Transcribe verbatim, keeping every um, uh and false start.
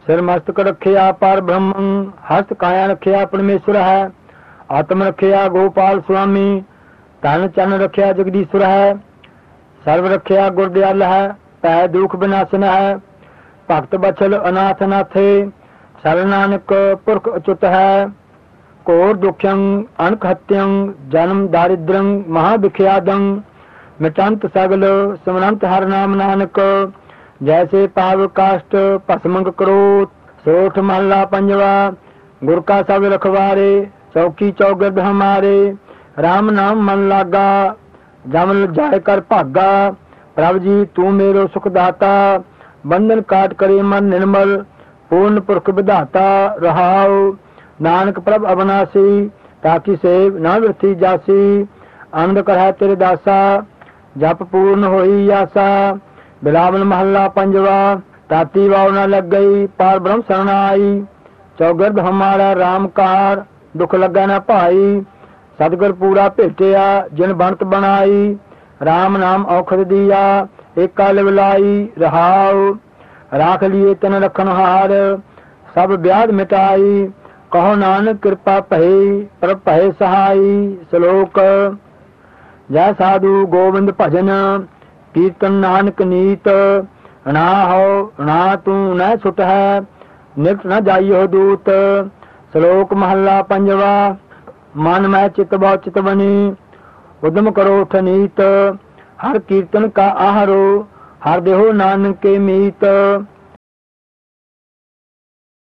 सिर मस्तक रखिया पार ब्रह्म, हस्त काया रखिया परमेश्वर है। आत्म रखिया गोपाल स्वामी, तन चन रखिया जगदीश्वर है। सर्व रखिया गुरदयाल है, पै दुख विनाशन है। भक्त बछल अनाथ नाथे, सर नानक पुरख अचुत है। घोर दुख्यं अनक हत्यं, जन्म दारिद्र्यं महाविख्यादं। मिटंत सगल सिमरंत हर नाम नानक, जैसे पाव काष्ट भस्मंग क्रोध। सोठ महला पंजवा, गुर का सब रखवारे, चौकी चौगर्द हमारे। राम नाम मन लागा, जमल जाय कर भागा। प्रभु जी तू मेरो सुख दाता, बंधन काट करे मन निर्मल। पूर्ण पुरख विधाता रहाओ, नानक प्रभ अविनाशी। ताकि सेव न वृथी जासी, आनंद कर तेरे दासा। जप पूर्ण होई आसा, बिलावन महला पंजवा। ताती वाव न लग गई, पार ब्रह्म शरण आई। चौगर्द हमारा राम कार, दुख लगा न भाई। सतगुर पूरा भेटिया, जिन बनत बनाई। राम नाम औखद दिया, एक काल विलाई रहाओ। राख लिए तन रखन हार, सब व्याध मिटाई। कहो नानक कृपा पहे, प्रभ पहे सहाई। श्लोक। जय साधु गोविंद भजन, कीर्तन नानक नीत। ना हो ना तू न छुट है, निकट न जाइयो दूत। श्लोक महला पंजवा। मन में चित बहु चित बनी, उद्यम करो उठ नीत। हर कीर्तन का आहारो, हर देहो नानक के मीत।